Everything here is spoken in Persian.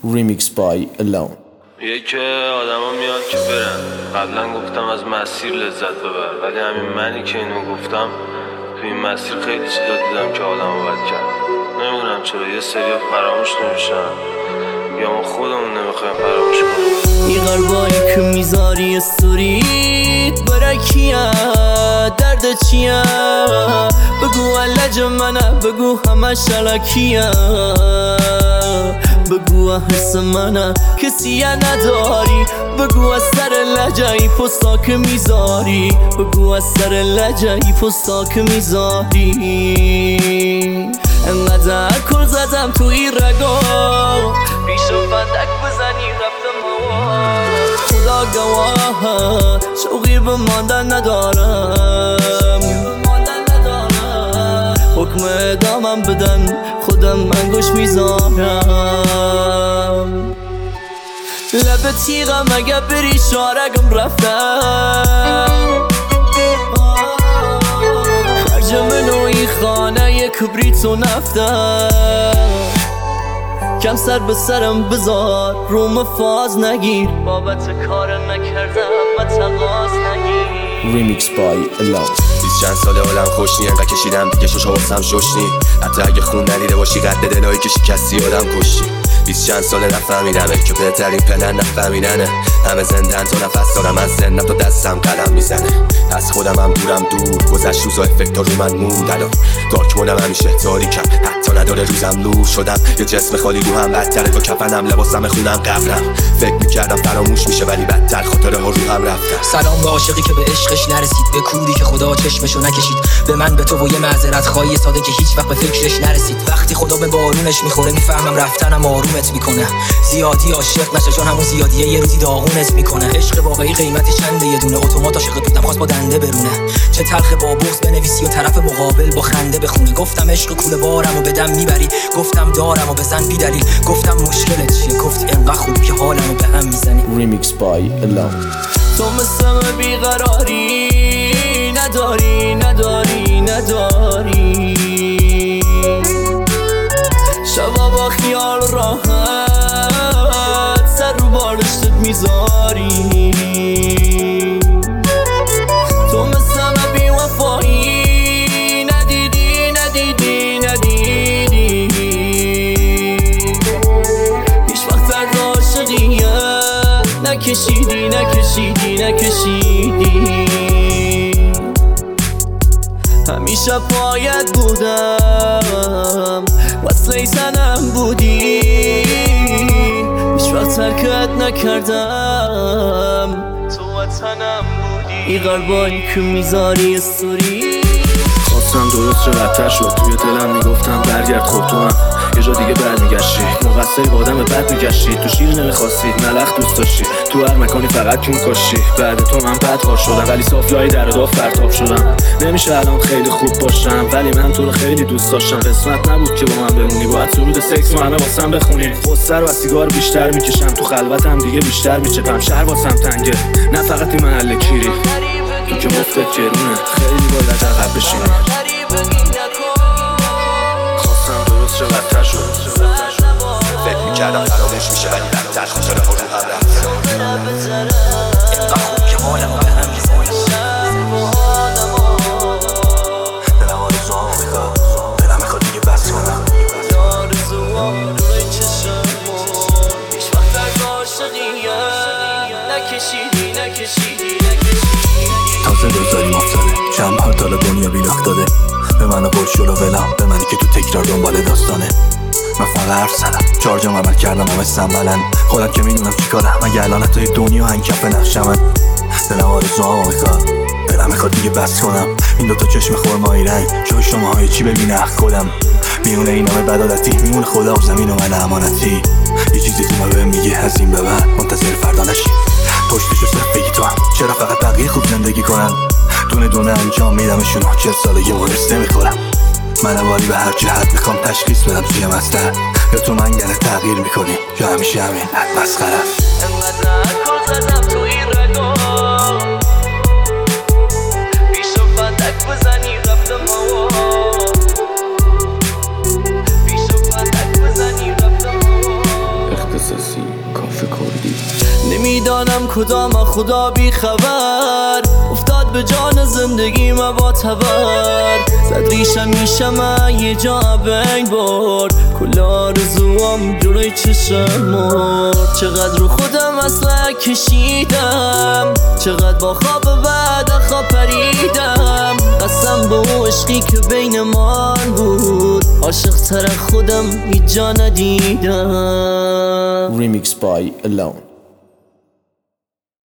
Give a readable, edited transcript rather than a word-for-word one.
Remix by Alone. که آدما میاد که برن. قبلا گفتم از مسیر لذت ببر، ولی همین منی که اینو گفتم تو این مسیر خیلی چیزا دیدم که آدمو بد کرد. نمیدونم چرا یه سریا فراموش نمیشن یا ما خودمون نمیخوایم فراموش کنیم. این قلبایی که میذاری استوریت برای کیه؟ درد چیه؟ بگو علج منه، بگو همه شلکیه، بگو حس منه کسی نداری، بگو از سر لجهی پستا که میذاری، بگو از سر لجهی پستا که میذاری. انقدر کل زدم تو این رگا، پیشو فندک بزنی رفتم هوا. خدا گواه شوقی به ماندن ندارم، حکم ادامم بدن خودم من گوش میذارم. لب تیغم اگه بری شارگم رفتم، خرج منوی خانه کبریت و نفتم. کم سر به سرم بذار روم فاز نگیر، بابت کار نکردم متقاس نگیر. Remix by Alone. چند ساله حالم خوش نی، انقدر کشیدم دیگه شوشا واسم ششنی. حتی اگه خون ندیده باشی قد دلایی که شکستی آدم کشی. 20 چند ساله نفهمیدمه که بهترین پلن نفهمیدنه. همه زندن تو نفس دارم از زندم تو دستم قلم میزنه. از خودم هم دورم دور گذشت روزا افکتا رو من موند. الان دارک مودم همیشه تاریکم، حتی نداره روزم نور شدم. یه جسم خالی رو هم بدتره تا کفنم لباسم خونم قبرم. فکر میکردم فراموش میشه ولی بدتر خاطره ها رو هم رفتم. سلام به عاشقی که به عشقش نرسید، به کوری که خدا چشمشو نکشید، به من به تو و یه معذرت خواهی ساده که هیچ وقت به فکرش نرسید. وقتی خدا به بارونش میخوره میفهمم رفتنم آرومت میکنه. زیادی عاشق نشه چون همون زیادیه یه روزی داغونت میکنه. عشق واقعی قیمتی چنده؟ یه دونه اتومات عاشق بودم خواست با دنده برونه. چه تلخ با بغض بنویسی و طرف مقابل با خنده بخونه. گفتم عشق کوله بارم و بدم میبری، گفتم دارم و بزن بی دلیل، گفتم مشکلت چیه؟ گفتی انقدر خوب که حالمو به هم میزنی. Remix by Alone. تو مثل بیقراری نداری نداری نداری، شبا با خیال راحت سر رو بالشتت میذاری. تو مثل بی وفایی ندیدی ندیدی ندیدی، هیچ وقت درد عاشقیه نکشیدی نکشیدی نکشیدی. همیشه پایت بودم وصله زنم بودی، هیچ وقت ترکت نکردم تو وطنم بودی. این قلبایی که میذاری استوری خواستم درست چه بدتر شد، توی دلم میگفتم برگرد خود تو هم یه جا دیگه برمیگشتی. مقصری با آدم بد میگشتی، تو شیر نمیخواستی ملخ دوست داشتی، تو هر مکانی فقط کون کاشتی. بعد تو من بدحال شدم ولی صافلای در و فرتاب شدم. نمیشه الان خیلی خوب باشم ولی من تو رو خیلی دوست داشتم. قسمت نبود که با من بمونی، باید سرود سکس و همه واسم بخونی. قصه رو از سیگار بیشتر میکشم، تو خلوتم دیگه بیشتر میچپم. شهر واسم تنگه نه فقط این محل کیری، تو که مفتت گرونه خیلی باید عقب بشینی. خواستم درست چه بدتر شد، فکر میکردم فراموش میشه ولی بدتر خاطره ها رو هم رفتم. انقدر خوب که حالمو به هم میزنی. دلم آرزوامو میخواد، دلم میخواد دیگه بس کنم. هیچ وقت درد عاشقیه نکشیدی نکشیدی نکشیدی. تازه دوزاریم افتاده، چند بار تالا دنیا بیلاخت داده به من و برد شلو ولم، به منی که تو تکرار دنبال داستانه. من فقط حرف زدم، چارجام عمل کردم همه سنبلن. خودم که میدونم چی کارم، مگه الان توی دنیا هنگکف نقشم من. دلم آرزوامو میخواد، دلم میخواد دیگه بس کنم. این دوتا چشم خرمایی رنگ جای شماهای چی ببینه خودم. میونه این همه بدادتی، میونه خدا و زمین و من امانتی. یه چیزی تو من بهم میگه از این به بعد منتظر فردا نشی. پشتشو صرف بگی تو هم چرا فقط بقیه خوب زندگی کنن. دونه دونه انجام میدمشون، 40 ساله یه مرس نمیخورم. من والی به هر جهت میخوام تشخیص بدم چیه مستر. یا تو منگنه تغییر میکنی یا همیشه همین حد مسخره. انقدر کل زدم تو این رگا، پیشو فندک بزنی رفتم هوا. پیشو فندک بزنی رفتم هوا. اساسی کافه کردی. نمیدانم کدام خدا بی خبر افتاد به جان زندگی ما با تبر زد ریشم میشم یه جا بین برد کل آرزوام جلوی چشم مرد چقدر رو خودم اصلا کشیدم چقدر با خواب بعد خواب پریدم قسم به اون عشقی که بین ما بود عاشق تر خودم هیچ جا ندیدم. Remix by Alone.